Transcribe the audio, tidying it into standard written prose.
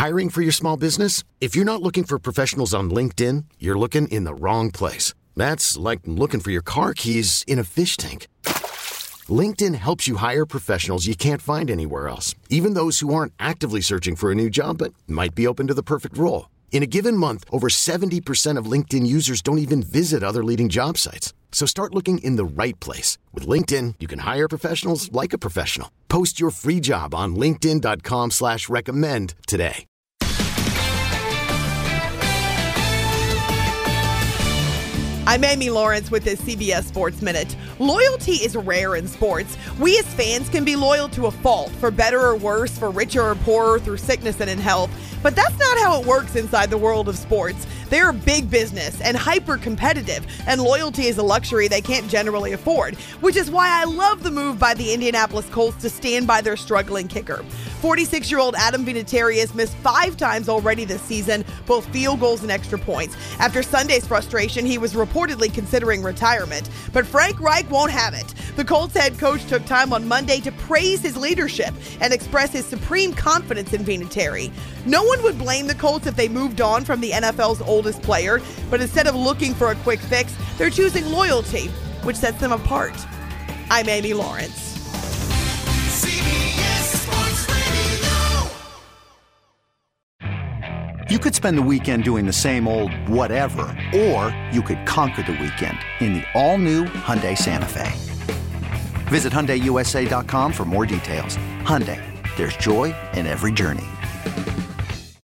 Hiring for your small business? If you're not looking for professionals on LinkedIn, you're looking in the wrong place. That's like looking for your car keys in a fish tank. LinkedIn helps you hire professionals you can't find anywhere else, even those who aren't actively searching for a new job but might be open to the perfect role. In a given month, over 70% of LinkedIn users don't even visit other leading job sites. So start looking in the right place. With LinkedIn, you can hire professionals like a professional. Post your free job on linkedin.com/recommend today. I'm Amy Lawrence with this CBS Sports Minute. Loyalty is rare in sports. We as fans can be loyal to a fault, for better or worse, for richer or poorer, through sickness and in health. But that's not how it works inside the world of sports. They're big business and hyper-competitive, and loyalty is a luxury they can't generally afford, which is why I love the move by the Indianapolis Colts to stand by their struggling kicker. 46-year-old Adam Vinatieri has missed 5 times already this season, both field goals and extra points. After Sunday's frustration, he was reportedly considering retirement, but Frank Reich won't have it. The Colts head coach took time on Monday to praise his leadership and express his supreme confidence in Vinatieri. No one would blame the Colts if they moved on from the NFL's oldest player, but instead of looking for a quick fix, they're choosing loyalty, which sets them apart. I'm Amy Lawrence. You could spend the weekend doing the same old whatever, or you could conquer the weekend in the all-new Hyundai Santa Fe. Visit HyundaiUSA.com for more details. Hyundai, there's joy in every journey.